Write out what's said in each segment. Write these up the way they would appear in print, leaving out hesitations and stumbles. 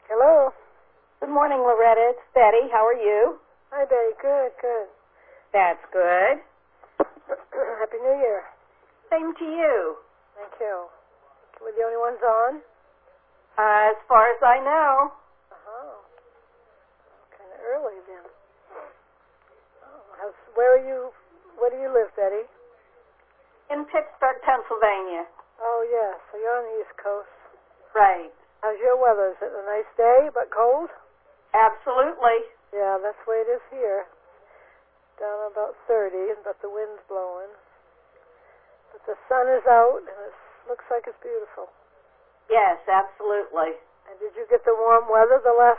Hello. Good morning, Loretta. It's Betty. How are you? Hi, Betty. Good, good. That's good. Happy New Year. Same to you. Thank you. We're the only ones on? As far as I know. Oh. Kind of early then. Where do you live, Betty? In Pittsburgh, Pennsylvania. Oh, yes. So you're on the East Coast. Right. How's your weather? Is it a nice day, but cold? Absolutely. Yeah, that's the way it is here. Down about 30, but the wind's blowing. But the sun is out, and it looks like it's beautiful. Yes, absolutely. And did you get the warm weather the last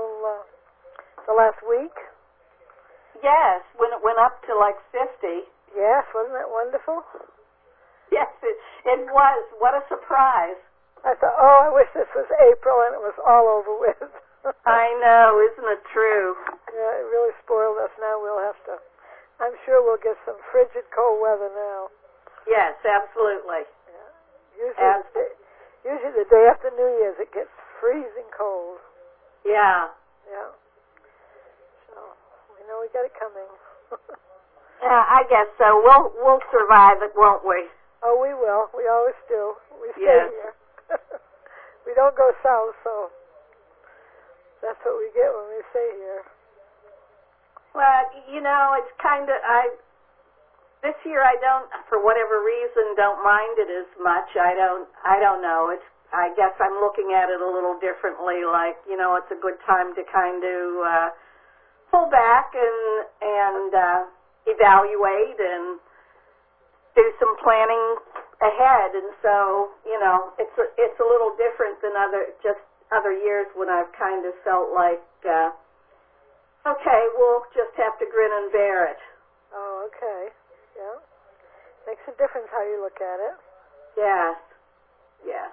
week? Yes, when it went up to like 50. Yes, wasn't that wonderful? Yes, it was. What a surprise. I thought, I wish this was April and it was all over with. I know, isn't it true? Yeah, it really spoiled us. Now I'm sure we'll get some frigid cold weather now. Yes, absolutely. Yeah. Usually the day after New Year's it gets freezing cold. Yeah. Yeah. So, we know we got it coming. Yeah, I guess so. We'll survive it, won't we? Oh, we will. We always do. We stay Yes. here. We don't go south, so that's what we get when we stay here. Well, it's kind of, this year I don't, for whatever reason, don't mind it as much. I don't know. I guess I'm looking at it a little differently, like, it's a good time to kind of pull back and evaluate and do some planning ahead. And so, it's a little different than other years when I've kind of felt like, okay, we'll just have to grin and bear it. Oh, okay. Yeah. Makes a difference how you look at it. Yes. Yes.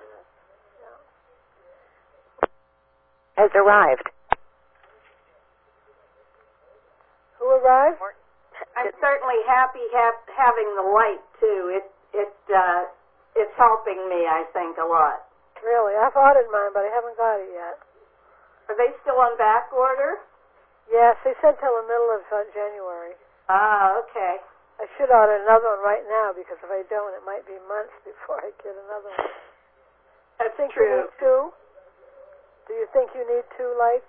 Has arrived. Who arrived? I'm certainly happy having the light too. It's helping me, I think, a lot. Really? I've ordered mine, but I haven't got it yet. Are they still on back order? Yes, they said till the middle of January. Ah, okay. I should order another one right now because if I don't, it might be months before I get another one. That's think true. You need two? Do you think you need two lights?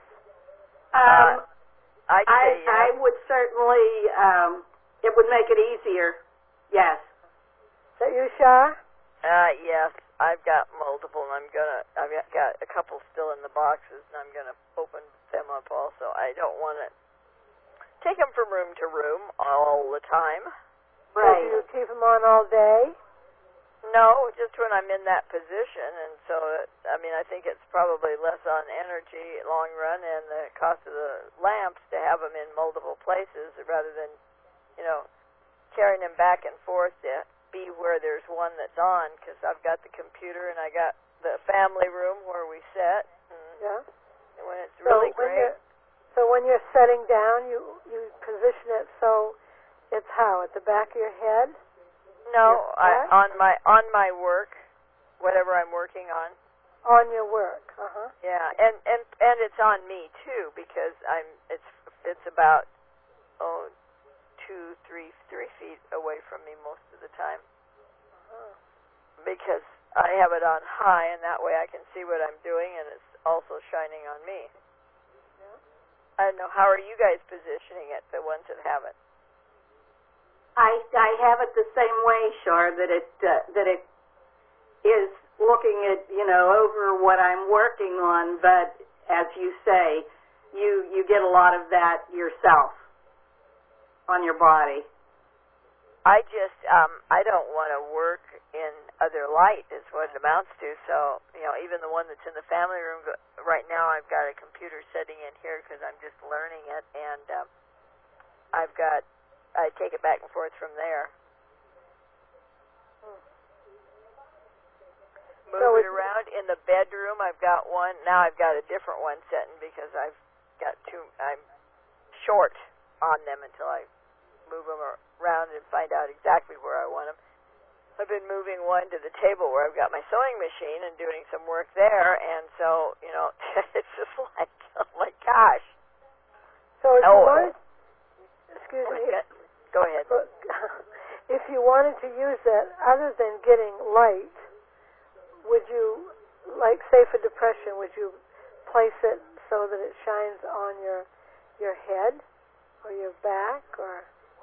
I'd say yes. I would certainly. It would make it easier. Yes. Is that you, Shar? Yes. I've got multiple, and I've got a couple still in the boxes, and I'm gonna open them up also. I don't want to take them from room to room all the time. So Right. do you keep them on all day? No, just when I'm in that position, and so I think it's probably less on energy long run and the cost of the lamps to have them in multiple places rather than, carrying them back and forth to be where there's one that's on, because I've got the computer and I got the family room where we sit. Yeah. And when it's really great. So when you're setting down, you position it so it's how? At the back of your head? No, on my work, whatever I'm working on. On your work, Yeah, and it's on me too, because it's about 3 feet away from me most of the time. Because I have it on high, and that way I can see what I'm doing, and it's also shining on me. Yeah. I don't know, how are you guys positioning it, the ones that have it? I have it the same way, Char, that it is looking at over what I'm working on, but as you say, you get a lot of that yourself on your body. I just I don't want to work in other light is what it amounts to. So even the one that's in the family room right now, I've got a computer sitting in here because I'm just learning it, and I take it back and forth from there. Move it around. In the bedroom, I've got one. Now I've got a different one sitting because I've got two. I'm short on them until I move them around and find out exactly where I want them. I've been moving one to the table where I've got my sewing machine and doing some work there, and so, it's just use that, other than getting light, would you, like say for depression, would you place it so that it shines on your head or your back or?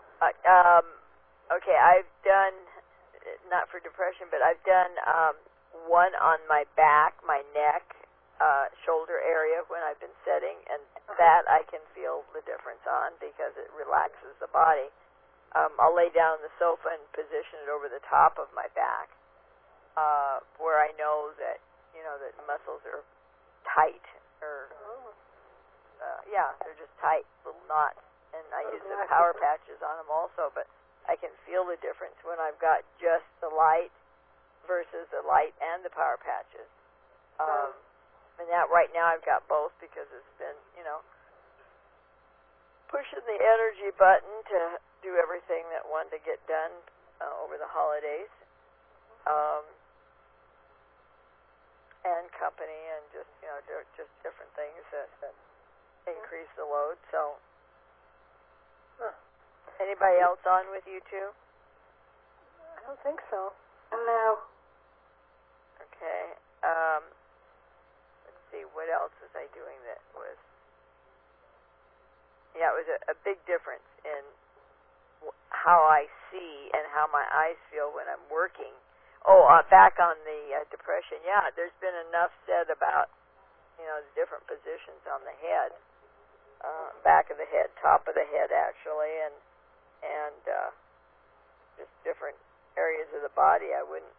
Okay, I've done, not for depression, but I've done one on my back, my neck, shoulder area when I've been setting, and that I can feel the difference on because it relaxes the body. I'll lay down on the sofa and position it over the top of my back, where I know that, that muscles are tight, or, they're just tight, little knots. And I use the power patches on them also, but I can feel the difference when I've got just the light versus the light and the power patches. And that right now I've got both because it's been, pushing the energy button to do everything that wanted to get done over the holidays, and company, and just just different things that increase the load. So. Anybody else on with you too? I don't think so. No. Okay. Let's see, what else was I doing that was... Yeah, it was a big difference in how I see and how my eyes feel when I'm working. Oh, back on the depression, yeah, there's been enough said about, the different positions on the head. Back of the head, top of the head, actually, and just different areas of the body. I wouldn't.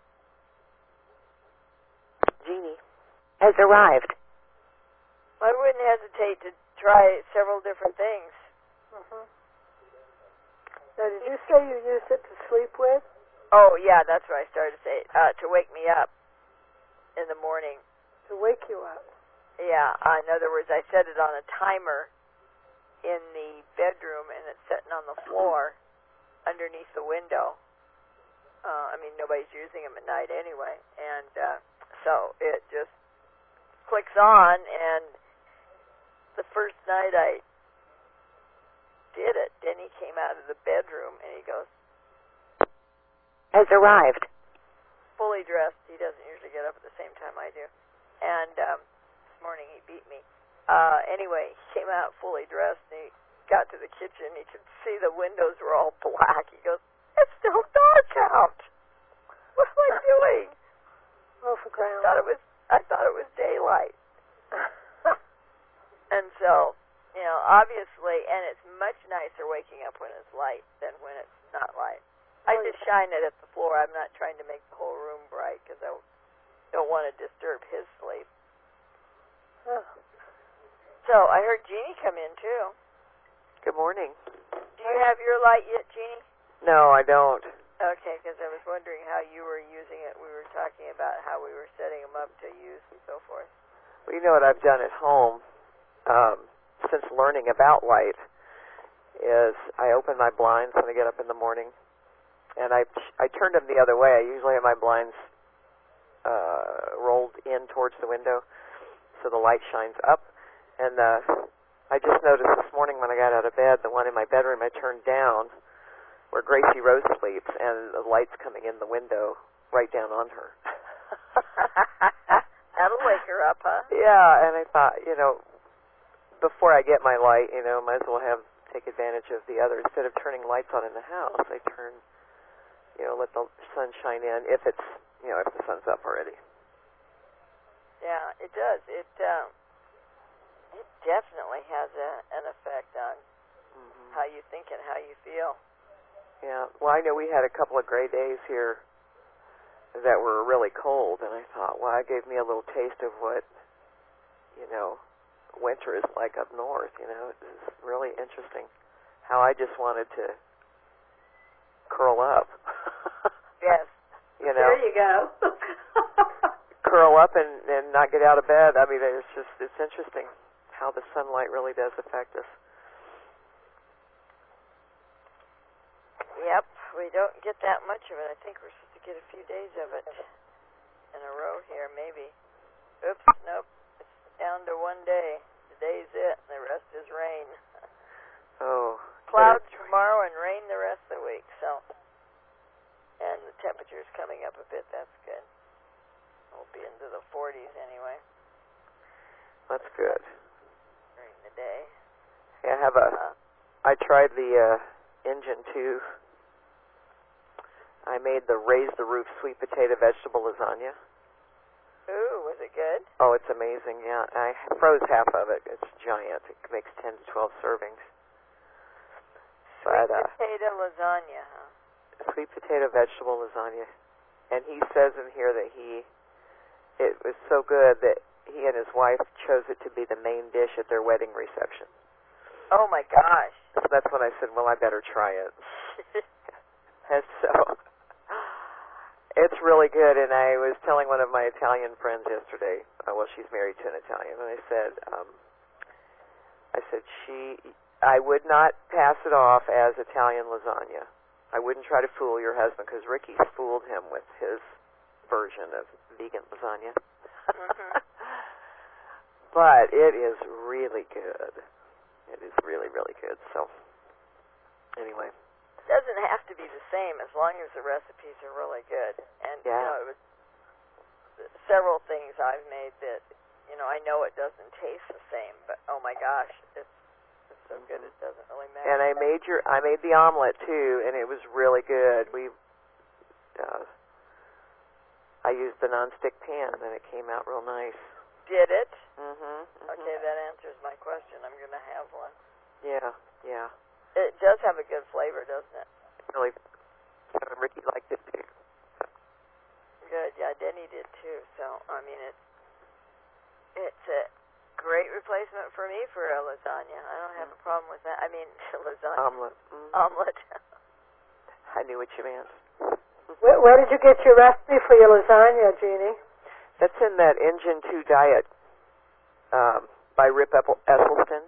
Jeannie has arrived. I wouldn't hesitate to try several different things. Mm-hmm. Now, did you say you used it to sleep with? Oh, yeah, that's what I started to say. To wake me up in the morning. To wake you up? Yeah. In other words, I set it on a timer in the bedroom, and it's sitting on the floor underneath the window. Nobody's using them at night anyway, and so it just clicks on, and the first night I did it, Denny came out of the bedroom, and he goes, has arrived. Fully dressed. He doesn't usually get up at the same time I do. And this morning he beat me. Anyway, he came out fully dressed, and he got to the kitchen. He could see the windows were all black. He goes, it's still dark out. What am I doing? Oh, for ground. I thought it was daylight. And so, obviously, and it's much nicer waking up when it's light than when it's not light. I just shine it at the floor. I'm not trying to make the whole room bright because I don't want to disturb his sleep. Oh. So I heard Jeannie come in, too. Good morning. Do you have your light yet, Jeannie? No, I don't. Okay, because I was wondering how you were using it. We were talking about how we were setting them up to use and so forth. Well, you know what I've done at home since learning about light is I open my blinds when I get up in the morning, and I turned them the other way. I usually have my blinds rolled in towards the window so the light shines up. And I just noticed this morning when I got out of bed, the one in my bedroom I turned down where Gracie Rose sleeps, and the light's coming in the window right down on her. That'll wake her up, huh? Yeah, and I thought, before I get my light, might as well take advantage of the other. Instead of turning lights on in the house, I turn, let the sun shine in if it's, if the sun's up already. Yeah, it does. It definitely has an effect on how you think and how you feel. Yeah, well, I know we had a couple of gray days here that were really cold, and I thought, well, it gave me a little taste of what, winter is like up north. It's really interesting how I just wanted to curl up. Yes. There you go. Curl up and not get out of bed. I mean, it's interesting how the sunlight really does affect us. Yep, we don't get that much of it. I think we're supposed to get a few days of it in a row here, maybe. Oops, nope. It's down to one day. Today's it, and the rest is rain. Oh. Clouds tomorrow and rain the rest of the week, so. And temperature's coming up a bit. That's good. We'll be into the 40s anyway. That's good. During the day. Yeah, I tried the Engine 2. I made the raise the roof sweet potato vegetable lasagna. Ooh, was it good? Oh, it's amazing, yeah. I froze half of it. It's giant. It makes 10 to 12 servings. Sweet potato lasagna, huh? Sweet potato vegetable lasagna. And he says in here that it was so good that he and his wife chose it to be the main dish at their wedding reception. Oh my gosh. So that's when I said, well, I better try it. And so it's really good. And I was telling one of my Italian friends yesterday, well, she's married to an Italian, and I said, I would not pass it off as Italian lasagna. I wouldn't try to fool your husband, because Ricky's fooled him with his version of vegan lasagna. Mm-hmm. But it is really good. It is really, really good. So, anyway. It doesn't have to be the same as long as the recipes are really good. And, yeah. It was several things I've made that, I know it doesn't taste the same, but oh my gosh, it's so good it doesn't really matter. And I made the omelet too, and it was really good. I used the nonstick pan, and it came out real nice. Did it? Mhm. Okay, that answers my question. I'm going to have one. Yeah. It does have a good flavor, doesn't it? Really. Ricky liked it too. Good. Yeah, Denny did too. So, it's a great replacement for me for a lasagna. I don't have a problem with that. Lasagna. Omelet. Omelet. I knew what you meant. Where did you get your recipe for your lasagna, Jeannie? That's in that Engine 2 Diet by Rip Esselstyn.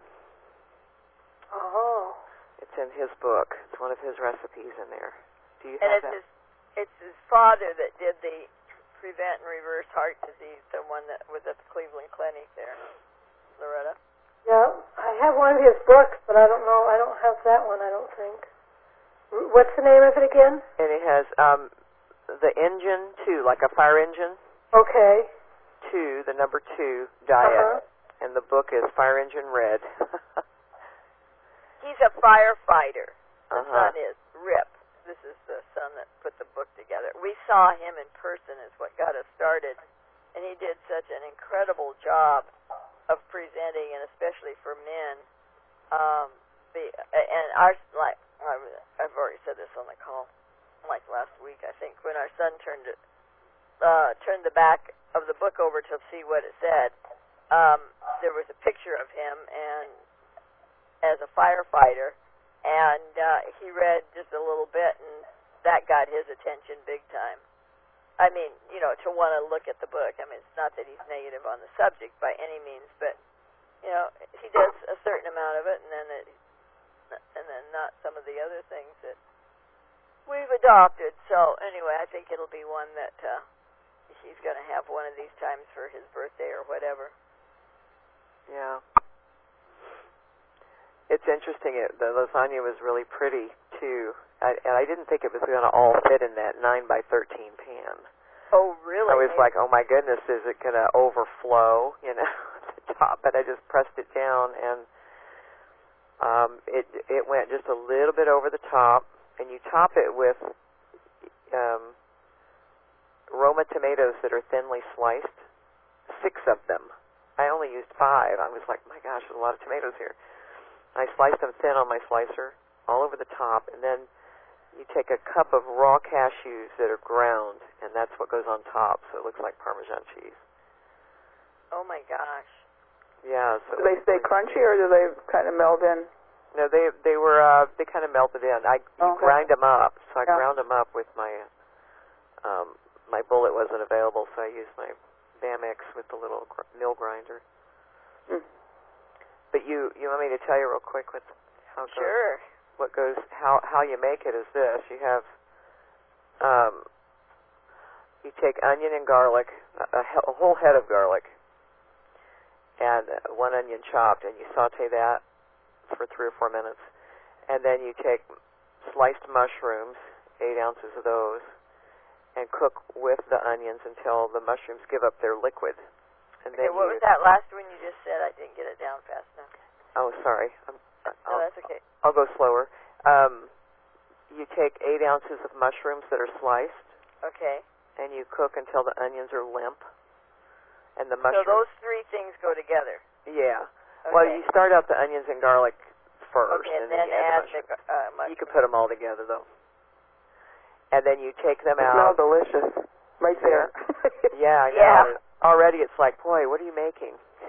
Oh. It's in his book. It's one of his recipes in there. Do you and have it's that? It's his father that did the Prevent and Reverse Heart Disease, the one that was at the Cleveland Clinic there. Loretta? Yeah, I have one of his books, but I don't know. I don't have that one, I don't think. What's the name of it again? And it has the Engine 2, like a fire engine. Okay. 2, the number 2, Diet. And the book is Fire Engine Red. He's a firefighter. The Uh-huh. son is Rip. This is the son that put the book together. We saw him in person is what got us started, and he did such an incredible job of presenting, and especially for men. I've already said this on the call, like last week, I think, when our son turned the back of the book over to see what it said. There was a picture of him and as a firefighter, and he read just a little bit, and that got his attention big time. To want to look at the book. It's not that he's negative on the subject by any means, but he does a certain amount of it, and then not some of the other things that we've adopted. So anyway, I think it'll be one that he's going to have one of these times for his birthday or whatever. Yeah. It's interesting. The lasagna was really pretty, too. And I didn't think it was going to all fit in that 9 by 13 pan. Oh, really? I was like, oh, my goodness, is it going to overflow, at the top? But I just pressed it down, and it went just a little bit over the top. And you top it with Roma tomatoes that are thinly sliced, 6 of them. I only used 5. I was like, my gosh, there's a lot of tomatoes here. I sliced them thin on my slicer, all over the top, and then you take a cup of raw cashews that are ground, and that's what goes on top, so it looks like Parmesan cheese. Oh my gosh. Yeah. So do they stay crunchy, or do they kind of meld in? No, they kind of melted in. You grind them up, so I ground them up with my my bullet wasn't available, so I used my Bamex with the little mill grinder. Mm. But you want me to tell you real quick how it goes? Sure. What goes, how you make it is this. You have, you take onion and garlic, a whole head of garlic, and 1 onion chopped, and you saute that for 3 or 4 minutes. And then you take sliced mushrooms, 8 ounces of those, and cook with the onions until the mushrooms give up their liquid. And Okay, then what was that last one you just said? I didn't get it down fast enough. Oh, sorry. No, that's okay. I'll go slower. You take 8 ounces of mushrooms that are sliced, Okay. and you cook until the onions are limp. And the So mushrooms. those three things go together. Yeah. Okay. Well, you start out the onions and garlic first, Okay, and then then you add add the the mushrooms. You can put them all together, though. And then you take them It out. smells delicious. Right there. Yeah, I know. Yeah. Already it's like, boy, what are you making?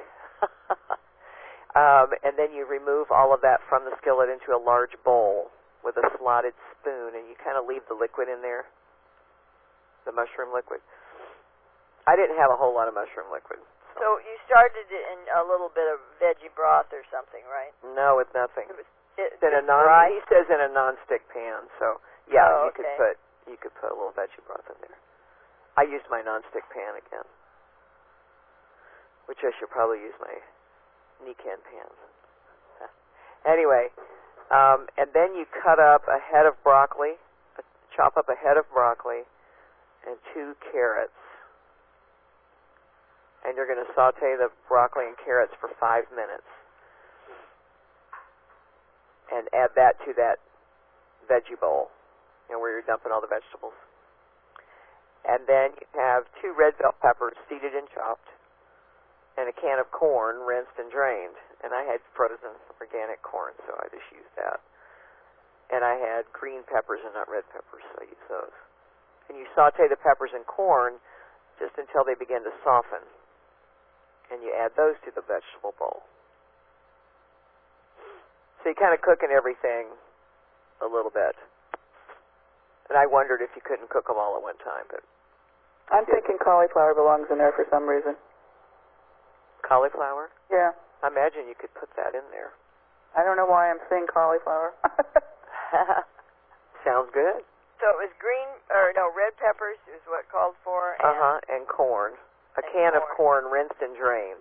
And then you remove all of that from the skillet into a large bowl with a slotted spoon, and you kind of leave the liquid in there, the mushroom liquid. I didn't have a whole lot of mushroom liquid. So you started it in a little bit of veggie broth or something, right? No, with nothing. It was It's in a dry? He says in a non-stick pan, so yeah, Oh, you could okay. put a little veggie broth in there. I used my non-stick pan again, which I should probably use my Nikan pans. Anyway, and then you cut up a head of broccoli, chop up a head of broccoli, and 2 carrots. And you're going to saute the broccoli and carrots for 5 minutes. And add that to that veggie bowl, where you're dumping all the vegetables. And then you have 2 red bell peppers seeded and chopped, and a can of corn rinsed and drained. And I had frozen organic corn, so I just used that. And I had green peppers and not red peppers, so I used those. And you saute the peppers and corn just until they begin to soften. And you add those to the vegetable bowl. So you kind of cooking everything a little bit. And I wondered if you couldn't cook them all at one time, but I'm thinking cauliflower belongs in there for some reason. cauliflower? Yeah. I imagine you could put that in there. I don't know why I'm saying cauliflower. Sounds good. So it was red peppers is what called for. And corn. A can of corn rinsed and drained.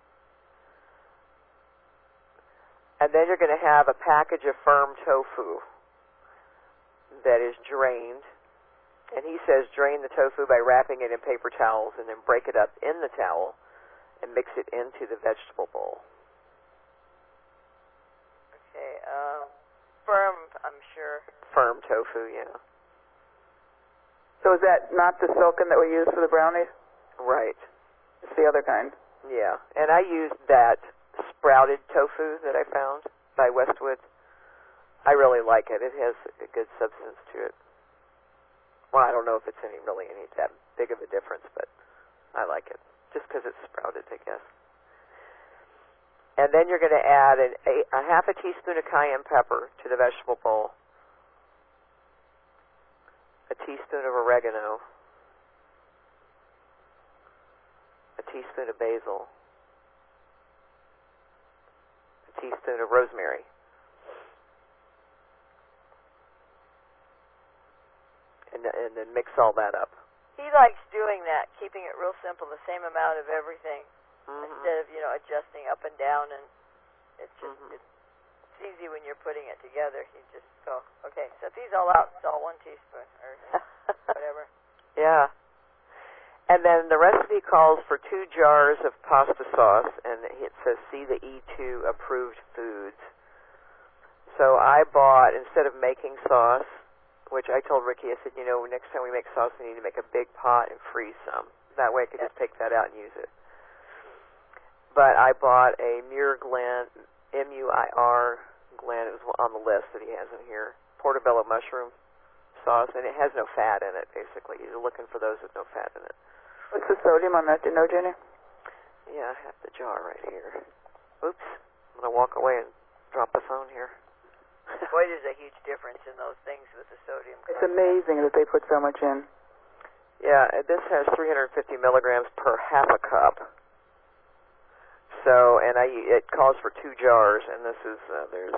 And then you're going to have a package of firm tofu that is drained. And he says drain the tofu by wrapping it in paper towels and then break it up in the towel and mix it into the vegetable bowl. Okay. Firm, I'm sure. Firm tofu, yeah. So is that not the silken that we use for the brownies? Right. It's the other kind. Yeah. And I used that sprouted tofu that I found by Westwood. I really like it. It has a good substance to it. Well, I don't know if it's really any that big of a difference, but I like it. Just because it's sprouted, I guess. And then you're going to add a half a teaspoon of cayenne pepper to the vegetable bowl, a teaspoon of oregano, a teaspoon of basil, a teaspoon of rosemary. And then mix all that up. He likes doing that, keeping it real simple, the same amount of everything, instead of adjusting up and down. And it's just it's easy when you're putting it together. You just go, okay, set these all out. It's all 1 teaspoon or whatever. Yeah. And then the recipe calls for 2 jars of pasta sauce, and it says see the E2 approved foods. So I bought, instead of making sauce, which I told Ricky, I said, next time we make sauce, we need to make a big pot and freeze some. That way I could just take that out and use it. But I bought a Muir Glen, M-U-I-R Glen, it was on the list that he has in here, portobello mushroom sauce, and it has no fat in it, basically. You're looking for those with no fat in it. What's the sodium on that? Do you know, Jenny? Yeah, I have the jar right here. Oops. I'm going to walk away and drop the phone here. Boy, there's a huge difference in those things with the sodium. It's amazing that they put so much in. Yeah, this has 350 milligrams per half a cup. So, and it calls for 2 jars, and this is there's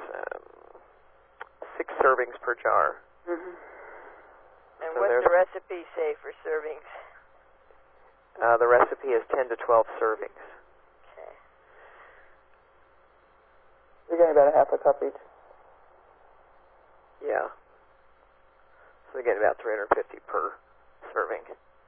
6 servings per jar. Mm-hmm. And So what's the recipe say for servings? The recipe is 10 to 12 servings. Okay. You're getting about a half a cup each. Yeah. So they get about 350 per serving.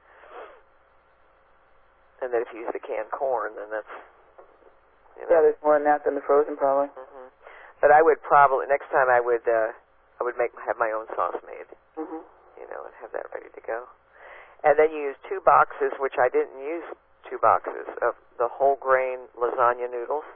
And then if you use the canned corn, then that's, you know. Yeah, there's more in that than the frozen, probably. Hmm. But I would probably, next time I would have my own sauce made, you know, and have that ready to go. And then you use 2 boxes, which I didn't use 2 boxes, of the whole grain lasagna noodles.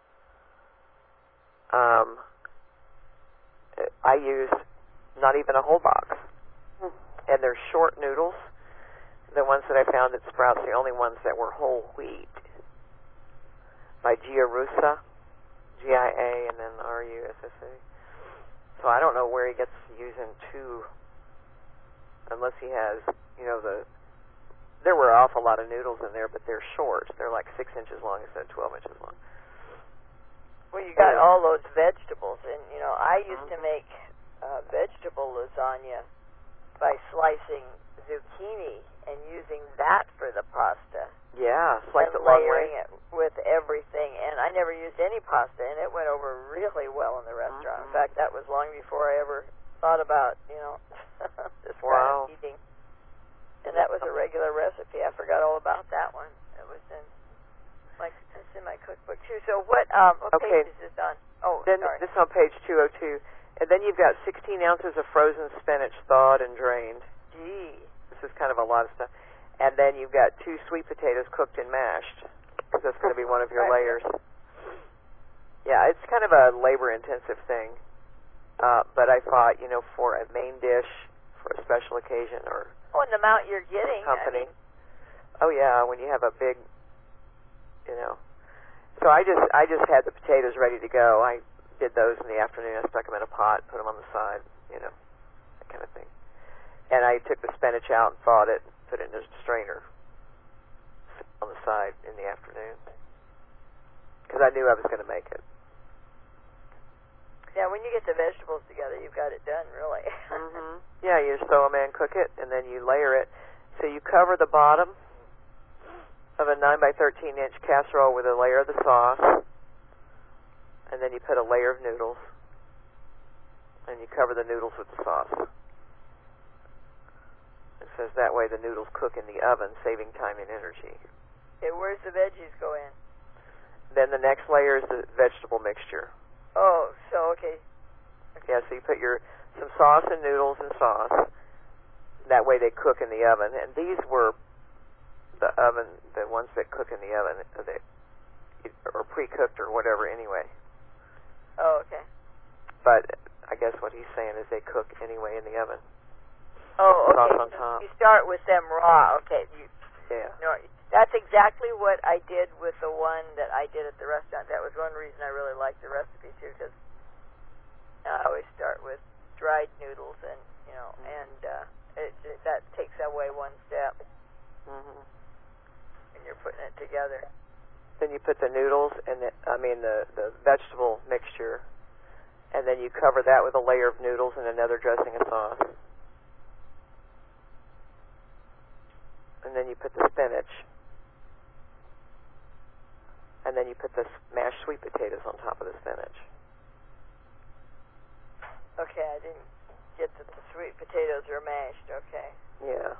I used not even a whole box. And they're short noodles. The ones that I found at Sprouts, the only ones that were whole wheat, by Gia Russa, G-I-A, and then R-U-S-S-A. So I don't know where he gets using 2, unless he has, you know, there were an awful lot of noodles in there, but they're short. They're like 6 inches long instead of 12 inches long. Well, you got all those vegetables, and, you know, I used to make vegetable lasagna by slicing zucchini and using that for the pasta. Yeah, slice and it long layering way. it with everything. And I never used any pasta, and it went over really well in the restaurant. In fact, that was long before I ever thought about, you know, this kind of eating. And that was a regular recipe. I forgot all about that one. It was in my cookbook too. So what page is this on? Oh, then sorry. this is on page 202. And then you've got 16 ounces of frozen spinach thawed and drained. Gee. This is kind of a lot of stuff. And then you've got 2 sweet potatoes cooked and mashed, because that's going to be one of your layers. Yeah, it's kind of a labor-intensive thing. But I thought, you know, for a main dish, for a special occasion, or and the amount you're getting. company. I mean, oh yeah, when you have a big, you know. So I just had the potatoes ready to go. I did those in the afternoon. I stuck them in a pot, put them on the side, you know, that kind of thing. And I took the spinach out and thawed it, put it in a strainer on the side in the afternoon, because I knew I was going to make it. yeah, when you get the vegetables together, you've got it done, really. Yeah, you just throw them in, cook it, and then you layer it. So you cover the bottom of a 9 by 13 inch casserole with a layer of the sauce, and then you put a layer of noodles, and you cover the noodles with the sauce. It says that way the noodles cook in the oven, saving time and energy. Okay, where's the veggies go in? Then the next layer is the vegetable mixture. Oh, so okay. Yeah, so you put some sauce and noodles and sauce. That way they cook in the oven. And these were the ones that cook in the oven, or pre-cooked or whatever anyway. Oh, okay. But I guess what he's saying is they cook anyway in the oven. Oh, okay. Sauce on top. You start with them raw. Okay. Yeah. No, that's exactly what I did with the one that I did at the restaurant. That was one reason I really liked the recipe too, because I always start with dried noodles, and you know, and that takes away one step. And you're putting it together. Then you put the noodles and the vegetable mixture, and then you cover that with a layer of noodles and another dressing of sauce. And then you put the spinach, and then you put the mashed sweet potatoes on top of the spinach. Okay, I didn't get that the sweet potatoes are mashed. Okay. Yeah.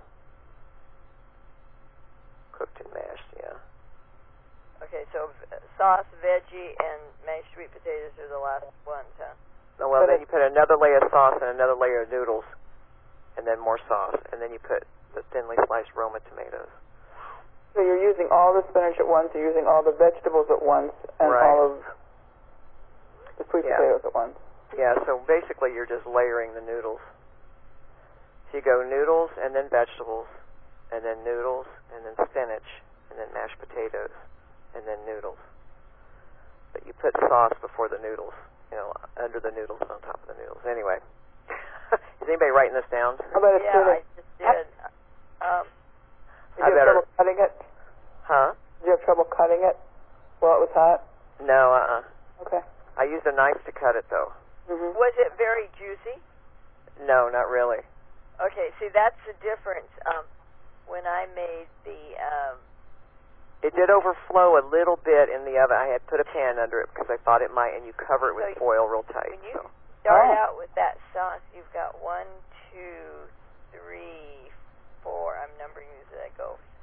Cooked and mashed, yeah. Okay, so sauce, veggie, and mashed sweet potatoes are the last ones, huh? Oh, well, then you put another layer of sauce and another layer of noodles, and then more sauce, and then you put the thinly sliced Roma tomatoes. So you're using all the spinach at once, you're using all the vegetables at once, and all of the sweet potatoes at once. Yeah, so basically you're just layering the noodles. So you go noodles, and then vegetables, and then noodles, and then spinach, and then mashed potatoes, and then noodles. But you put sauce before the noodles, you know, under the noodles, on top of the noodles. Anyway, is anybody writing this down? How about Yeah, I just did. Did you have trouble cutting it? Huh? Did you have trouble cutting it while it was hot? No, Okay. I used a knife to cut it, though. Was it very juicy? No, not really. Okay, see, that's the difference. When I made the... It did overflow a little bit in the oven. I had put a pan under it because I thought it might, and you cover it with foil real tight. When you start out with that sauce, you've got 1, 2, 3, 4.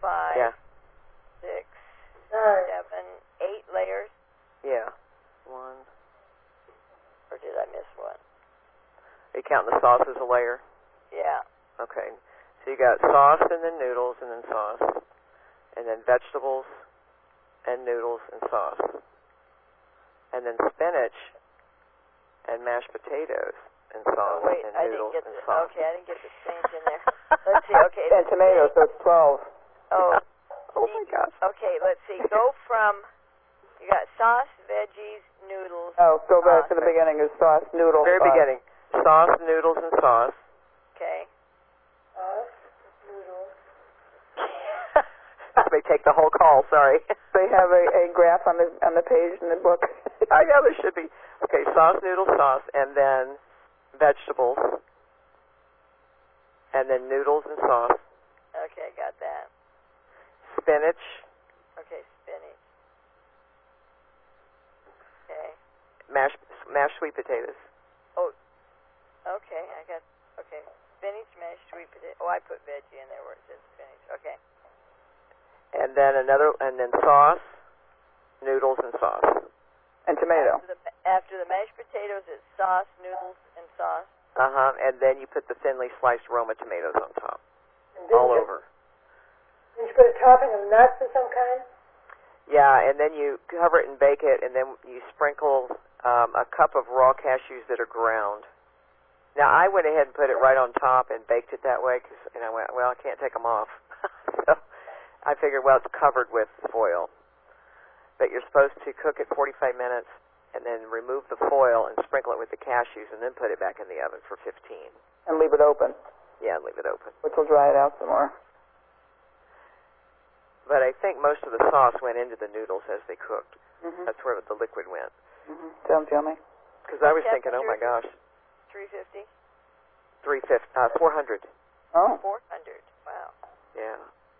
5, Yeah. 6, Nine. 7, 8 layers. Yeah. 1. Or did I miss one? Are you counting the sauce as a layer? Yeah. Okay. So you got sauce and then noodles and then sauce. And then vegetables and noodles and sauce. And then spinach and mashed potatoes and sauce wait, and I noodles didn't get and the, sauce. okay, I didn't get the spinach in there. Let's see, okay. And tomatoes, so it's 12. Oh, Oh my gosh. okay, let's see. Go from, you got sauce, veggies, noodles. Oh, go back to the Okay. beginning. Is sauce, noodle, Very beginning. Sauce, noodles, and sauce. Okay. Noodles. I may take the whole call, sorry. They have a graph on the page in the book. I know there should be. Okay, sauce, noodle, sauce, and then vegetables, and then noodles and sauce, Okay, got that. spinach, Okay, spinach. Okay. mashed sweet potatoes. Okay, I got, okay. Spinach, mashed sweet potato. Oh, I put veggie in there where it says spinach. Okay. And then sauce, noodles, and sauce. And tomato. After the mashed potatoes, it's sauce, noodles, and sauce. And then you put the thinly sliced Roma tomatoes on top, And didn't all you- over. Did you put a topping of nuts of some kind? Yeah, and then you cover it and bake it, and then you sprinkle a cup of raw cashews that are ground. Now, I went ahead and put it right on top and baked it that way because, I went, well, I can't take them off. So I figured, well, it's covered with foil. But you're supposed to cook it 45 minutes and then remove the foil and sprinkle it with the cashews and then put it back in the oven for 15. And leave it open, Yeah, leave it open. which will dry it out some more. But I think most of the sauce went into the noodles as they cooked. Mm-hmm. That's where the liquid went. Mm-hmm. Sounds yummy. Because I was thinking, oh my gosh, 350? 400. Oh. 400. Wow. Yeah.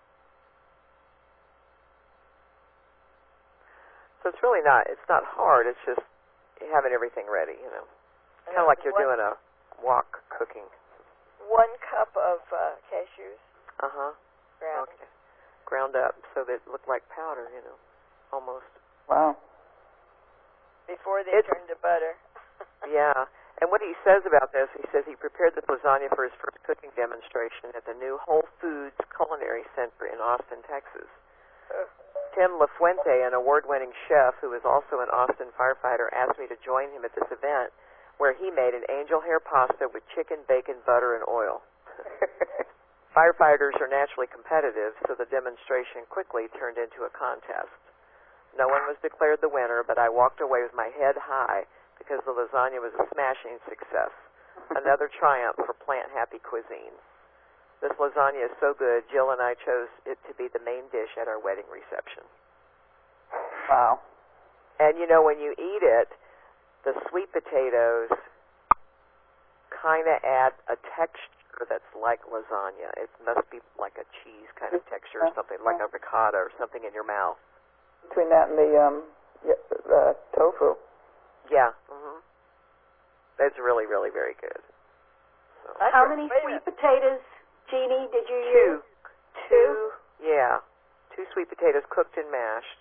So it's really not hard. It's just having everything ready, Kind of like you're doing a wok cooking. 1 cup of cashews Uh-huh. ground. Okay. Ground up so that it looked like powder, almost. Wow. Before they turn to butter. Yeah. And what he says about this, he says he prepared this lasagna for his first cooking demonstration at the new Whole Foods Culinary Center in Austin, Texas. Tim LaFuente, an award-winning chef who is also an Austin firefighter, asked me to join him at this event where he made an angel hair pasta with chicken, bacon, butter, and oil. Firefighters are naturally competitive, so the demonstration quickly turned into a contest. No one was declared the winner, but I walked away with my head high because the lasagna was a smashing success. Another triumph for plant-happy cuisine. This lasagna is so good, Jill and I chose it to be the main dish at our wedding reception. Wow. And when you eat it, the sweet potatoes kind of add a texture that's like lasagna. It must be like a cheese kind of texture or something, like a ricotta or something in your mouth. Between that and the tofu. Yeah. Mm-hmm. It's really, really very good. So. How many sweet potatoes, Jeannie, did you use? Two. Yeah. 2 sweet potatoes cooked and mashed.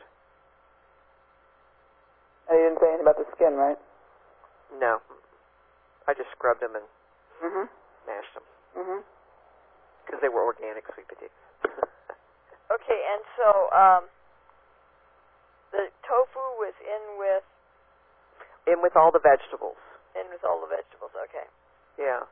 And you didn't say anything about the skin, right? No. I just scrubbed them and Mm-hmm. mashed them Mm-hmm. because they were organic sweet potatoes. Okay, and so the tofu was in with all the vegetables. all the vegetables. Okay. Yeah.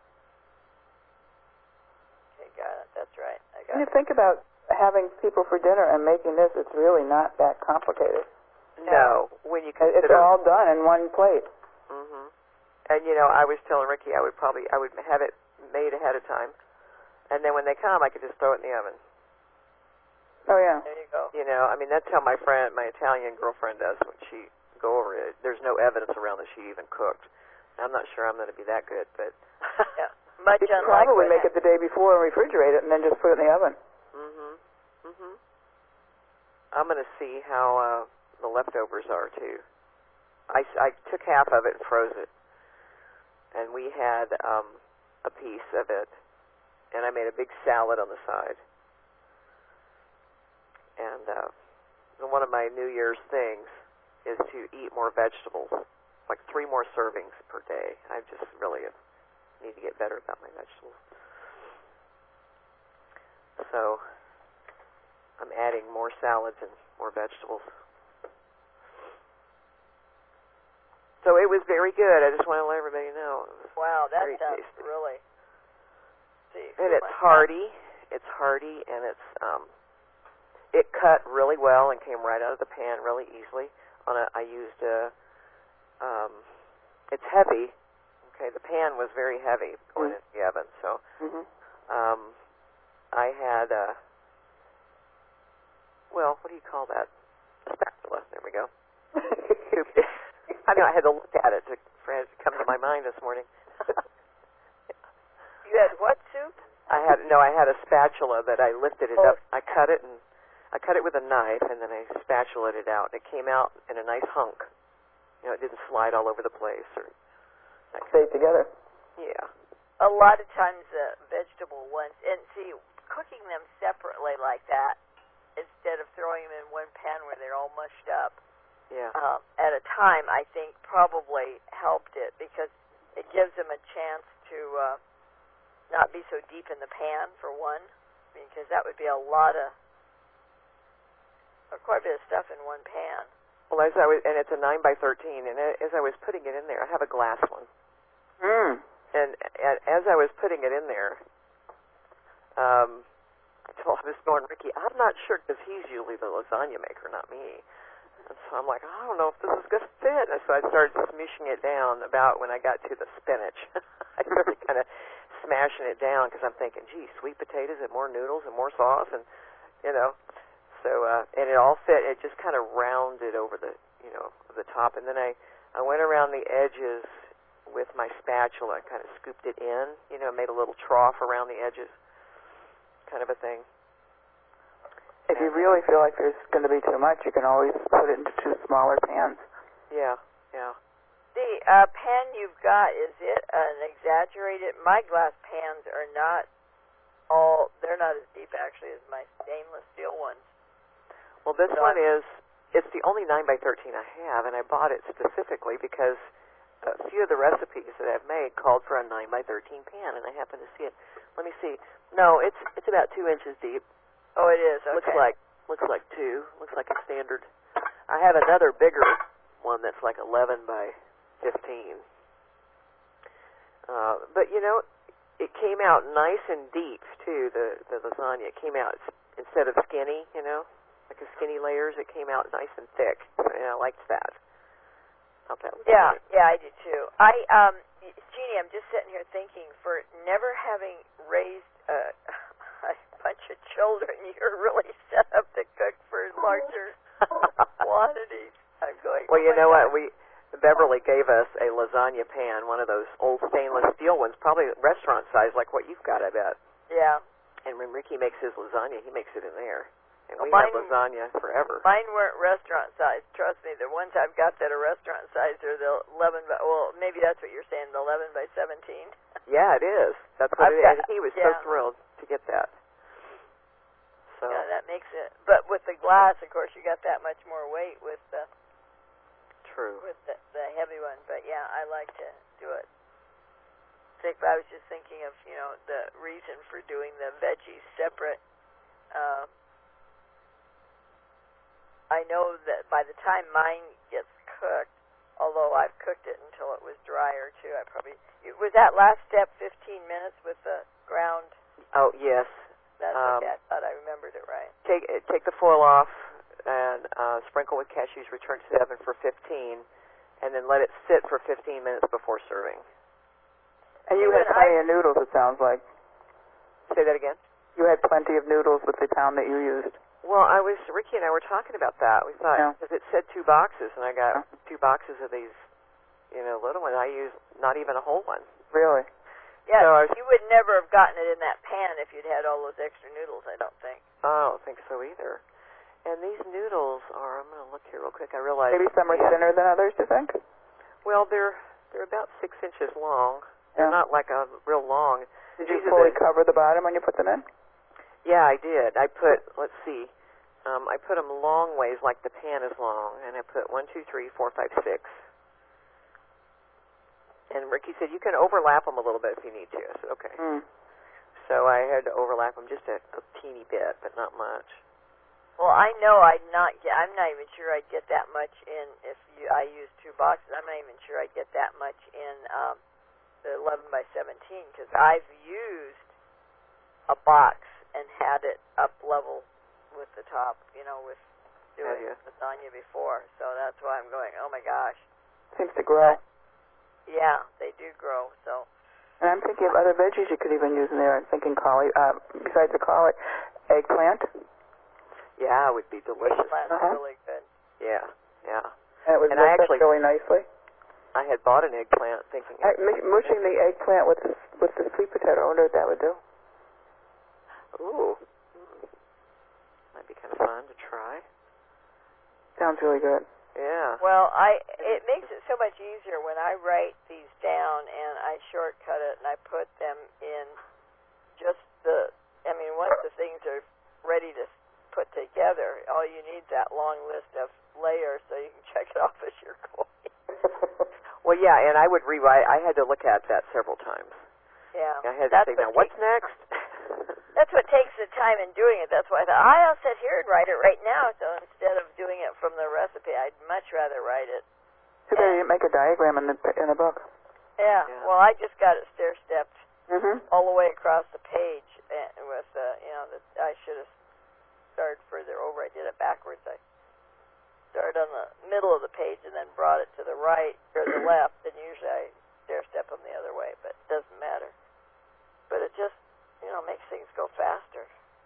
Okay, got it. That's right. I got When you it. think about having people for dinner and making this, it's really not that complicated. No. When you It's consider. all done in one plate. Mm-hmm. And I was telling Ricky I would have it made ahead of time, and then when they come, I could just throw it in the oven. Oh, yeah. There you go. That's how my Italian girlfriend does when she go over it. There's no evidence around that she even cooked. I'm not sure I'm going to be that good, but Yeah. Much You could unlike probably what make it the day before and refrigerate it and then just put it in the oven. I'm going to see how the leftovers are too. I took half of it and froze it, and we had a piece of it, and I made a big salad on the side. And one of my New Year's things is to eat more vegetables, like 3 more servings per day. I just really need to get better about my vegetables. So I'm adding more salads and more vegetables. So it was very good. I just want to let everybody know. Wow, that sounds tasty. really. See, and it's hearty. It's hearty, and it cut really well and came right out of the pan really easily. I used it's heavy. Okay, the pan was very heavy going into the oven, so I had well, what do you call that? A spatula. There we go. I know I had to look at it for it to come to my mind this morning. You had what soup? I had a spatula that I lifted it up. I cut it with a knife, and then I spatulaed it out. It came out in a nice hunk. You know, it didn't slide all over the place or stayed together. Yeah. A lot of times the vegetable ones, and see, cooking them separately like that, instead of throwing them in one pan where they're all mushed up, at a time, I think probably helped it because it gives them a chance to not be so deep in the pan, for one, because that would be a lot of, or quite a bit of stuff in one pan. Well, and it's a 9 by 13, and as I was putting it in there, I have a glass one. And as I was putting it in there, I was going, Ricky, I'm not sure, because he's usually the lasagna maker, not me. And so I'm like, I don't know if this is going to fit. And so I started smishing it down about when I got to the spinach. I started kind of smashing it down because I'm thinking, gee, sweet potatoes and more noodles and more sauce, and you know. So and it all fit. It just kind of rounded over the top, and then I went around the edges with my spatula, kind of scooped it in, made a little trough around the edges, kind of a thing. If you really feel like there's going to be too much, you can always put it into 2 smaller pans. Yeah. The pan you've got, is it an exaggerated? My glass pans are not they're not as deep actually as my stainless steel ones. Well, this one it's the only 9 by 13 I have, and I bought it specifically because a few of the recipes that I've made called for a 9 by 13 pan, and I happen to see it. Let me see. No, it's about 2 inches deep. Oh, it is. Okay. Looks like 2. Looks like a standard. I have another bigger one that's like 11 by 15. But it came out nice and deep too. The lasagna, it came out instead of skinny, like a skinny layers. It came out nice and thick. And I liked that. Yeah, I do too. Jeannie, I'm just sitting here thinking, for never having raised a bunch of children, you're really set up to cook for larger quantities. I'm going. Well, you know what? Beverly gave us a lasagna pan, one of those old stainless steel ones, probably restaurant size, like what you've got, I bet. Yeah. And when Ricky makes his lasagna, he makes it in there. And we have lasagna forever. Mine weren't restaurant size. Trust me, the ones I've got that are restaurant size are the 11 by, well, maybe that's what you're saying, the 11 by 17. Yeah, it is. That's what it is. And he was so thrilled to get that. So. Yeah, that makes it. But with the glass, of course, you got that much more weight with the. True. With the heavy one, but yeah, I like to do it. I was just thinking of the reason for doing the veggies separate. I know that by the time mine gets cooked, although I've cooked it until it was drier too, was that last step 15 minutes with the ground? Oh yes. That's okay. I thought I remembered it right. Take the foil off and sprinkle with cashews. Return to the oven for 15, and then let it sit for 15 minutes before serving. And you had plenty of noodles, it sounds like. Say that again? You had plenty of noodles with the pound that you used. Well, Ricky and I were talking about that. We thought, because it said 2 boxes, and I got 2 boxes of these, little ones. I used not even a whole one. Really? Yeah, so you would never have gotten it in that pan if you'd had all those extra noodles, I don't think. I don't think so either. And these noodles are, I'm going to look here real quick. I realize maybe some are thinner than others, do you think? Well, they're about 6 inches long. They're not like a real long. Did you fully cover the bottom when you put them in? Yeah, I did. I put, let's see, I put them long ways, like the pan is long, and I put 1, 2, 3, 4, 5, 6. And Ricky said you can overlap them a little bit if you need to. I said okay. So I had to overlap them just a teeny bit, but not much. Well, I know I'm not even sure I'd get that much in if I use 2 boxes. I'm not even sure I'd get that much in the 11 by 17 because I've used a box and had it up level with the top, with doing lasagna before. So that's why I'm going, oh my gosh. Seems to grow. Yeah, they do grow. So. And I'm thinking of other veggies you could even use in there. I'm thinking besides the cauli, eggplant. Yeah, it would be delicious. Eggplant's really good. Yeah. And it would work up really nicely. I had bought an eggplant thinking... mushing the eggplant with the sweet potato, I wonder what that would do. Ooh. Might be kind of fun to try. Sounds really good. Yeah. Well, it makes it so much easier when I write these down and I shortcut it and I put them in just once the things are ready to put together, all you need is that long list of layers so you can check it off as you're going. Well, yeah, and I would rewrite. I had to look at that several times. Yeah. I had to say, now, what's next? That's what takes the time in doing it. That's why I thought, I'll sit here and write it right now. So instead of doing it from the recipe, I'd much rather write it. Too bad you didn't make a diagram in the book. Yeah. Well, I just got it stair-stepped all the way across the page with, I should have started further over. I did it backwards. I started on the middle of the page and then brought it to the right or the left, and usually I stair-step them the other way, but it doesn't matter. But it just, makes things go faster.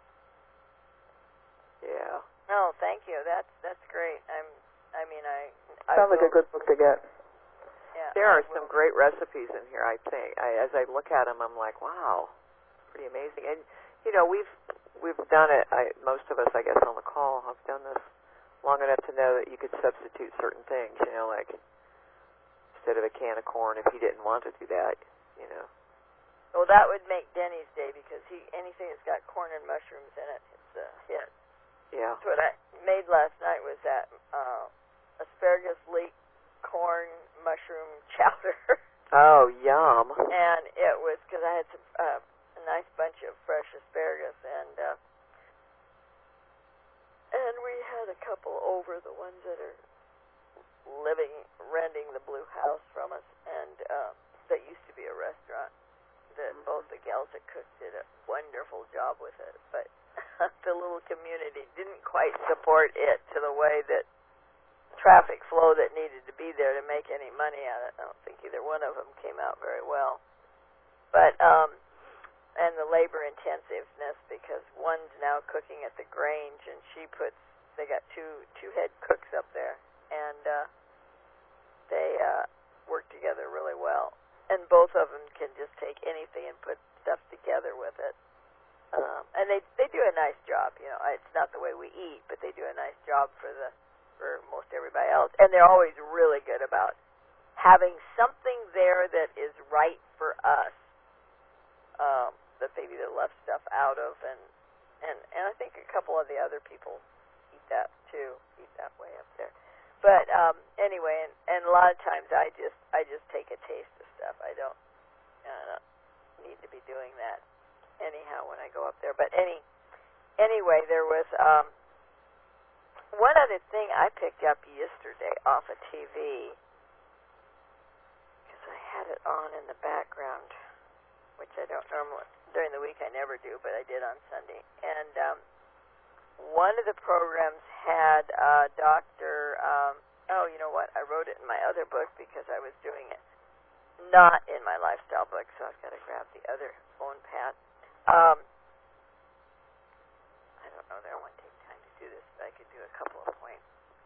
Yeah. No, thank you. That's great. Sounds like a good book to get. Yeah. There are some great recipes in here, I think. As I look at them, I'm like, wow, pretty amazing. And, we've done it, most of us, I guess, on the call have done this long enough to know that you could substitute certain things, like instead of a can of corn, if he didn't want to do that, Well, that would make Denny's day because anything that's got corn and mushrooms in it, it's a hit. Yeah. That's what I made last night was that asparagus leek corn mushroom chowder. Oh, yum. And it was because I had some a nice bunch of fresh asparagus and we had a couple over, the ones that are renting the Blue House from us, and that used to be a restaurant that both the gals that cooked did a wonderful job with it, but the little community didn't quite support it to the way that traffic flow that needed to be there to make any money out of it. I don't think either one of them came out very well. But and the labor intensiveness, because one's now cooking at the Grange, and they got two head cooks up there, and they work together really well. And both of them can just take anything and put stuff together with it. And they do a nice job. It's not the way we eat, but they do a nice job for most everybody else. And they're always really good about having something there that is right for us, that they've either left stuff out of, and I think a couple of the other people eat that way up there. But anyway, and a lot of times I just take a taste of stuff. I don't need to be doing that anyhow when I go up there. But anyway, there was one other thing I picked up yesterday off of TV because I had it on in the background, which I don't normally during the week. I never do, but I did on Sunday. And one of the programs had Dr. Oh, you know what? I wrote it in my other book because I was doing it not in my lifestyle book, so I've got to grab the other phone pad. I don't know that I want to take time to do this, but I could do a couple of points.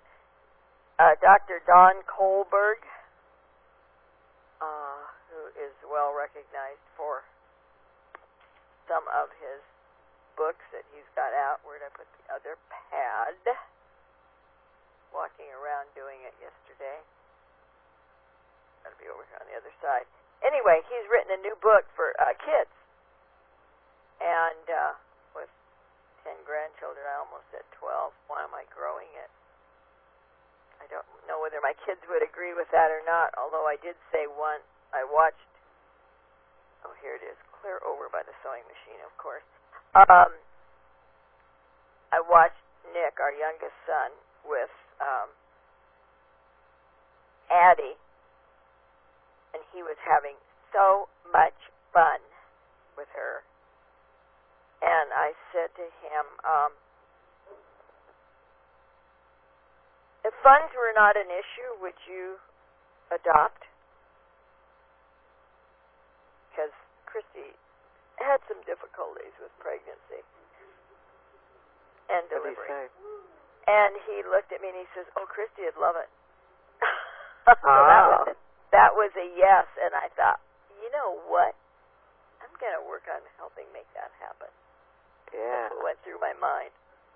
Dr. Don Kohlberg, who is well recognized for some of his books that he's got out. Where did I put the other pad? Walking around doing it yesterday. Got to be over here on the other side. Anyway, he's written a new book for kids, and with 10 grandchildren. I almost said 12. Why am I growing it? I don't know whether my kids would agree with that or not, although I did say one. I watched, oh, here it is, clear over by the sewing machine, of course. I watched Nick, our youngest son, with Addie, and he was having so much fun with her. And I said to him, if funds were not an issue, would you adopt? Because Christy had some difficulties with pregnancy and delivery. What did he say? And he looked at me and he says, "Oh, Christy would love it." So that was a yes, and I thought, you know what? I'm going to work on helping make that happen. Yeah. That's what went through my mind.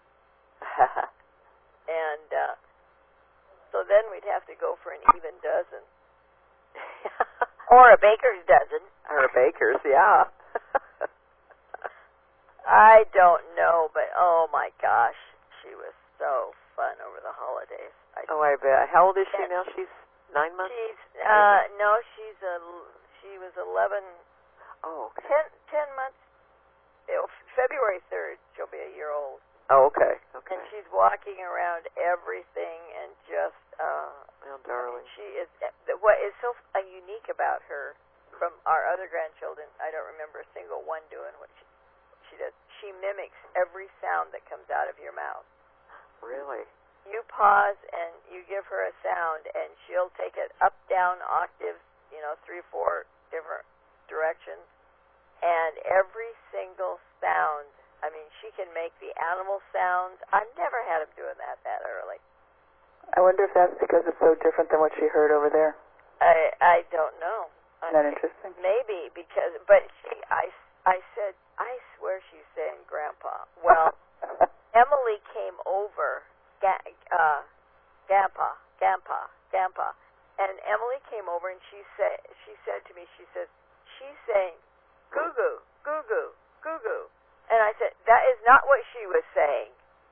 And so then we'd have to go for an even dozen. Or a baker's dozen. Or a baker's, yeah. I don't know, but oh my gosh, she was so fun over the holidays. I bet. How old is she now? She's 9 months? She's, no, she was 11. Oh, okay. 10 months. February 3rd, she'll be a year old. Oh, okay. Okay. And she's walking around everything and just, oh, darling. She is, what is so unique about her from our other grandchildren, I don't remember a single one doing what she does. She mimics every sound that comes out of your mouth. Really? You pause and you give her a sound and she'll take it up, down, octaves, 3, 4 different directions. And every single sound, I mean, she can make the animal sounds. I've never had him doing that early. I wonder if that's because it's so different than what she heard over there. I don't know. Isn't that interesting? Maybe because, but I said, I swear she's saying Grandpa. Well, Emily came over, Grandpa, and Emily came over and she said to me, she says, she's saying, goo goo, goo goo, goo goo. And I said, that is not what she was saying.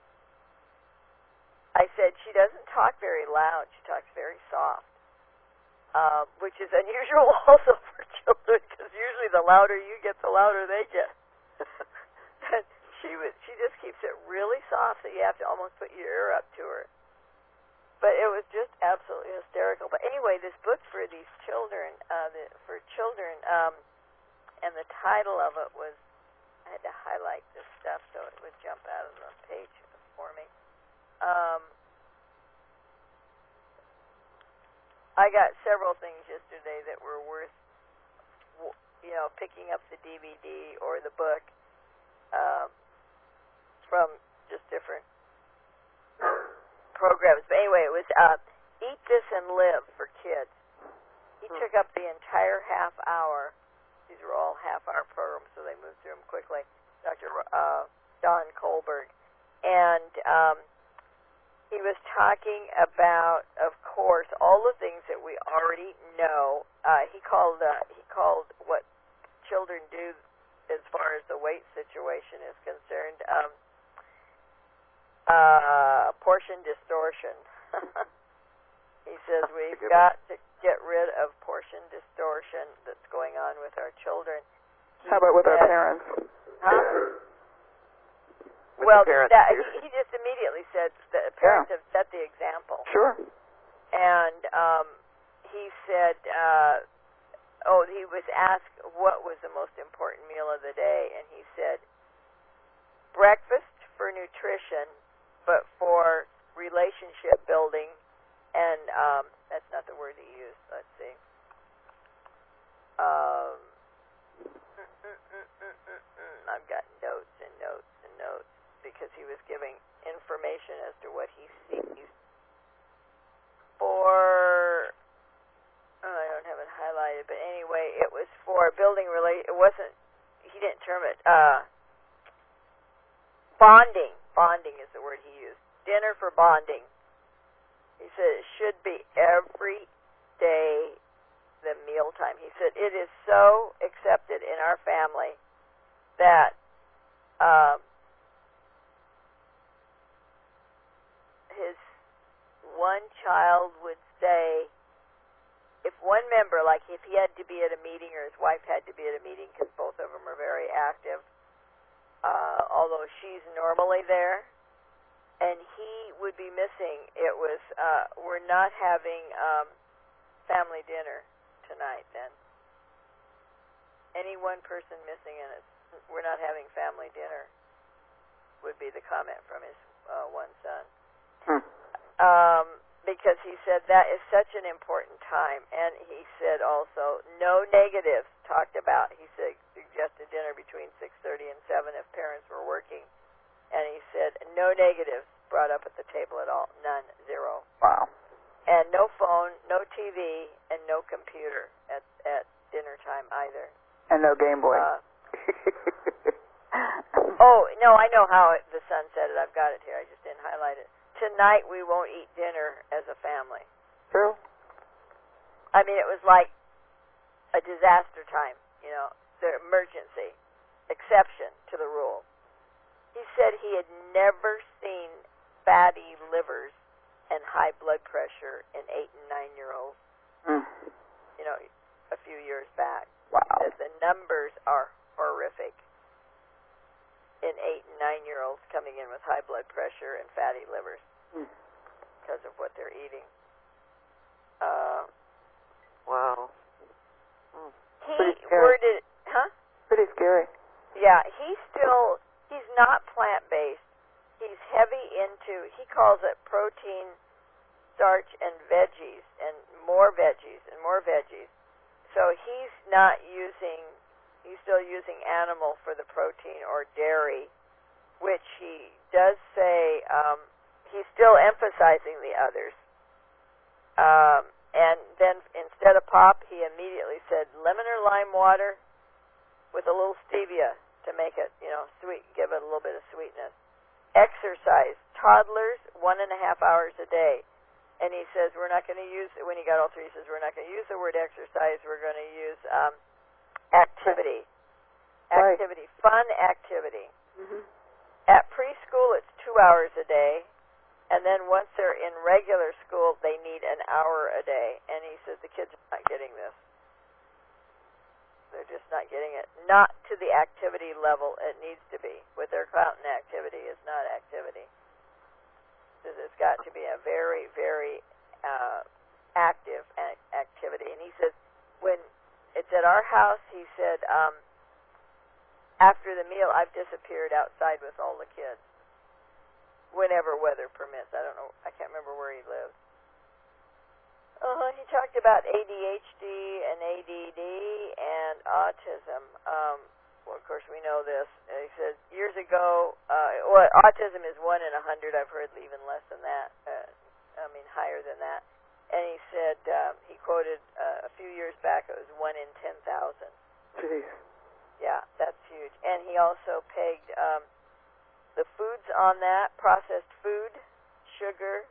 I said, she doesn't talk very loud. She talks very soft, which is unusual also for children because usually the louder you get, the louder they get. She just keeps it really soft that you have to almost put your ear up to her. But it was just absolutely hysterical. But anyway, this book for these children, and the title of it was, I had to highlight this stuff so it would jump out of the page for me. I got several things yesterday that were worth, picking up the DVD or the book from just different programs. But anyway, it was Eat This and Live for kids. He took up the entire half hour. These were all half-hour programs, so they moved through them quickly. Dr. Don Kohlberg. And he was talking about, of course, all the things that we already know. He called what children do as far as the weight situation is concerned portion distortion. He says we've got to get rid of portion distortion that's going on with our children. How about with our parents? Huh? Well, he just immediately said that parents have set the example. Sure. And he said, he was asked what was the most important meal of the day, and he said, breakfast for nutrition, but for relationship building, and that's not the word he used. Let's see. I've got notes and notes and notes because he was giving information as to what he sees for. I don't have it highlighted, but anyway, it was for building It wasn't. He didn't term it. Bonding. Bonding is the word he used. Dinner for bonding. He said it should be every day the mealtime. He said it is so accepted in our family that member, like if he had to be at a meeting or his wife had to be at a meeting, because both of them are very active, although she's normally there, and he would be missing. It was, we're not having family dinner tonight then. Any one person missing in it, we're not having family dinner, would be the comment from his one son. Because he said that is such an important time. And he said also, no negatives talked about. He said, suggested dinner between 6:30 and 7 if parents were working. And he said, no negatives brought up at the table at all. None. Zero. Wow. And no phone, no TV, and no computer at dinner time either. And no Game Boy. Oh, no, I know how the son said it. I've got it here. I just didn't highlight it. Tonight we won't eat dinner as a family. True. I mean, it was like a disaster time, you know, the emergency, exception to the rule. He said he had never seen fatty livers and high blood pressure in 8 and 9-year-olds, you know, a few years back. Wow. He said the numbers are horrific in 8 and 9-year-olds coming in with high blood pressure and fatty livers because of what they're eating. Wow. He worded, Pretty scary. Yeah, he's not plant-based. He's heavy into, he calls it protein, starch, and veggies, and more veggies, and more veggies. So he's still using animal for the protein or dairy, which he does say he's still emphasizing the others. And then instead of pop, he immediately said lemon or lime water with a little stevia to make it, you know, sweet, give it a little bit of sweetness. Exercise. Toddlers, 1.5 hours a day. And he says we're not going to use, when he got all three, he says we're not going to use the word exercise, we're going to use activity. Right. Activity, fun activity. Mm-hmm. At preschool, it's 2 hours a day. And then once they're in regular school, they need an hour a day. And he says the kids are not getting this. They're just not getting it. Not to the activity level it needs to be. What they're counting activity is not activity. Because it's got to be a very, very active activity. And he says when it's at our house, he said, after the meal, I've disappeared outside with all the kids. Whenever weather permits. I don't know. I can't remember where he lives. He talked about ADHD and ADD and autism. Well, of course, we know this. He said years ago, autism is 1 in 100. I've heard even less than that. Higher than that. And he said, he quoted a few years back, it was 1 in 10,000. Jeez. Yeah, that's huge. And he also pegged the foods on that, processed food, sugar,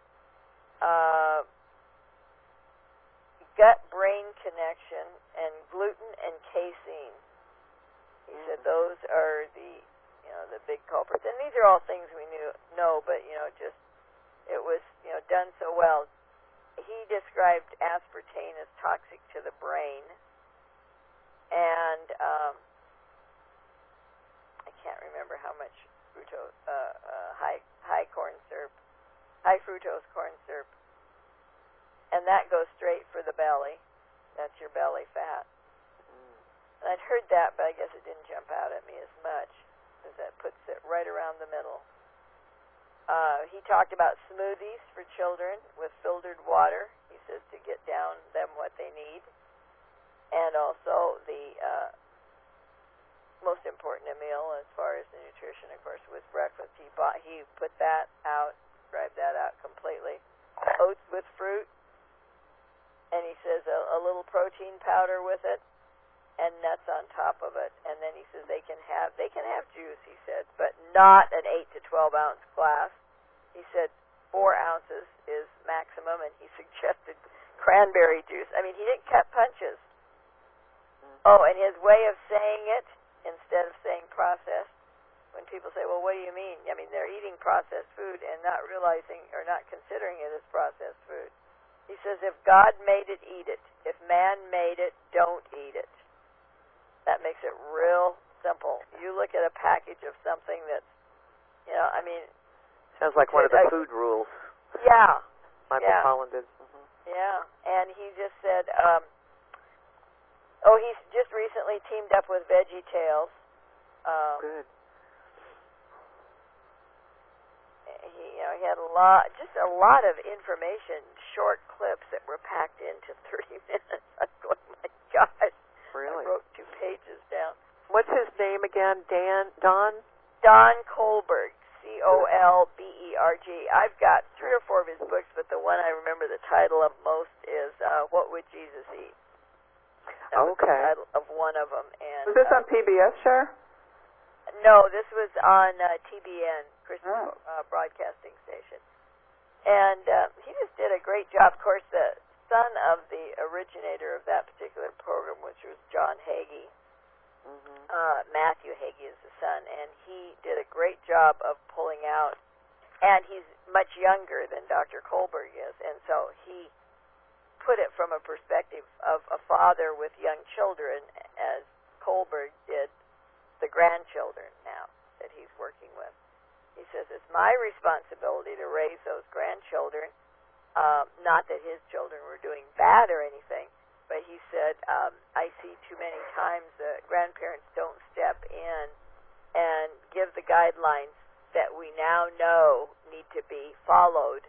gut-brain connection, and gluten and casein. He said those are the big culprits. And these are all things we know, but, just, it was, done so well. He described aspartame as toxic to the brain, and I can't remember how much high corn syrup, high fructose corn syrup, and that goes straight for the belly. That's your belly fat. And I'd heard that, but I guess it didn't jump out at me as much, because that puts it right around the middle. He talked about smoothies for children with filtered water. He says to get down them what they need. And also the most important meal as far as the nutrition, of course, was breakfast. He put that out, described that out completely. Oats with fruit, and he says a little protein powder with it, and nuts on top of it. And then he says they can have juice, he said, but not an 8 to 12 ounce glass. He said 4 ounces is maximum, and he suggested cranberry juice. I mean, he didn't cut punches. Oh, and his way of saying it, instead of saying processed, when people say, well, what do you mean? I mean, they're eating processed food and not realizing or not considering it as processed food. He says, if God made it, eat it. If man made it, don't eat it. That makes it real simple. You look at a package of something that's, I mean... Sounds like one of the food rules. Yeah. Michael Pollan did. Mm-hmm. Yeah, and he just said, he's just recently teamed up with Veggie Tales. Good. He had a lot of information, short clips that were packed into 30 minutes. I'm going, my gosh. Really? I wrote 2 pages down. What's his name again? Don? Don Kohlberg, Colberg. I've got 3 or 4 of his books, but the one I remember the title of most is What Would Jesus Eat? That was the title of one of them. And, was this on PBS, Cher? No, this was on TBN, Christian Broadcasting Station. And he just did a great job. Of course, the son of the originator of that particular program, which was John Hagee, Matthew Hagee is the son, and he did a great job of pulling out. And he's much younger than Dr. Kohlberg is, and so he put it from a perspective of a father with young children, as Kohlberg did the grandchildren now that he's working with. He says, it's my responsibility to raise those grandchildren, not that his children were doing bad or anything, but he said, I see too many times that grandparents don't step in and give the guidelines that we now know need to be followed.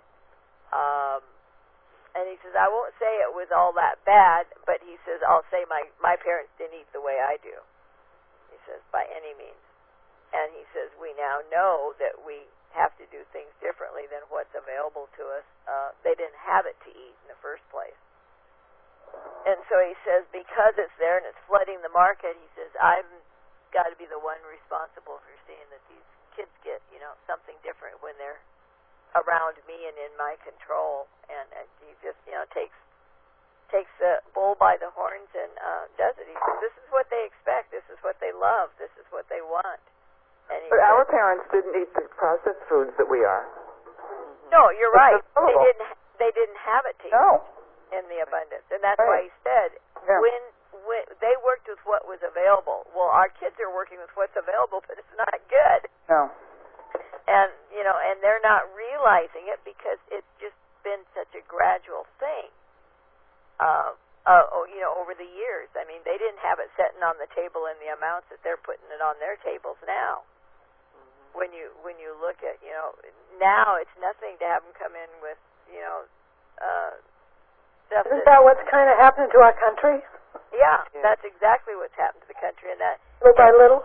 And he says, I won't say it was all that bad, but he says, I'll say my parents didn't eat the way I do. He says, by any means. And he says, we now know that we have to do things differently than what's available to us. They didn't have it to eat in the first place. And so he says, because it's there and it's flooding the market, he says, I've got to be the one responsible for seeing that these kids get, something different when they're around me and in my control. And he just, takes the bull by the horns and does it. He says, this is what they expect. This is what they love. This is what they want. And but our parents didn't eat the processed foods that we are. No, you're right. They didn't have it to eat in the abundance, and that's why he said when they worked with what was available. Well, our kids are working with what's available, but it's not good. No. And and they're not realizing it because it's just been such a gradual thing. Over the years. I mean, they didn't have it sitting on the table in the amounts that they're putting it on their tables now. When you look at, now it's nothing to have them come in with, stuff. Isn't that what's kind of happening to our country? Yeah, that's exactly what's happened to the country, and that little by little.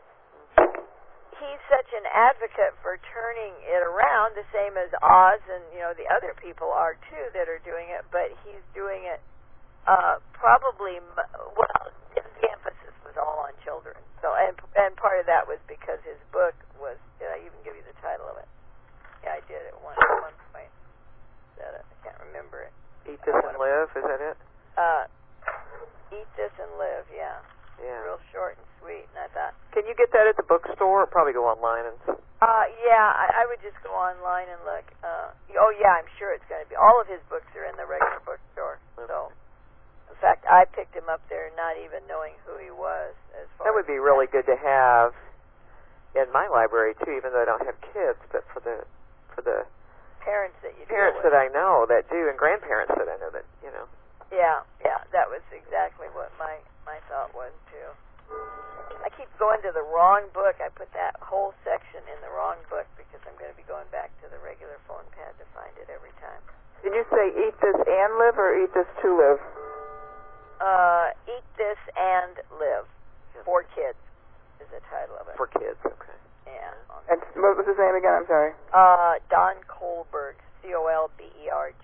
He's such an advocate for turning it around, the same as Oz and the other people are too that are doing it. But he's doing it probably the emphasis was all on children. So and part of that was because his book was. Did I even give you the title of it? Yeah, I did at one point. I can't remember it. Eat This and Live, is that it? Eat This and Live, yeah. Yeah. Real short and sweet, and I thought... Can you get that at the bookstore, or probably go online and... I would just go online and look. I'm sure it's going to be. All of his books are in the regular bookstore. So, in fact, I picked him up there not even knowing who he was. That would be really good to have in my library, too, even though I don't have kids, but for the parents that you parents that I know that do, and grandparents that I know that, Yeah, that was exactly what my thought was, too. I keep going to the wrong book. I put that whole section in the wrong book because I'm going to be going back to the regular phone pad to find it every time. Did you say Eat This and Live or Eat This to Live? Eat This and Live. For Kids is the title of it. For kids, okay. Yeah. And what was his name again? I'm sorry. Don Kohlberg, Colberg,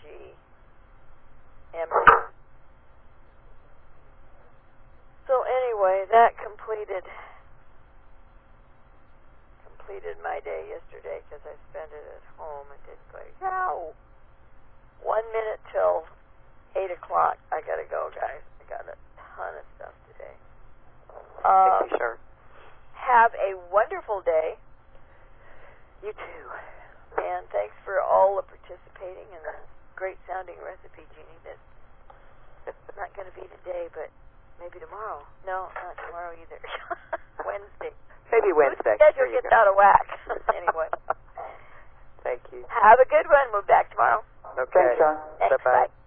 MD. So anyway, that completed my day yesterday because I spent it at home and didn't go. 1 minute till 8 o'clock. I gotta go, guys. I got a ton of stuff today. Thank you, sir. Have a wonderful day. You too. And thanks for all the participating in the great sounding recipe, Jeannie. That's not going to be maybe tomorrow. No, not tomorrow either. Wednesday. Maybe Wednesday. Whose schedule gets out of whack. Anyway. Thank you. Have a good one. We'll be back tomorrow. Okay. Thanks, John. Thanks. Bye-bye. Bye.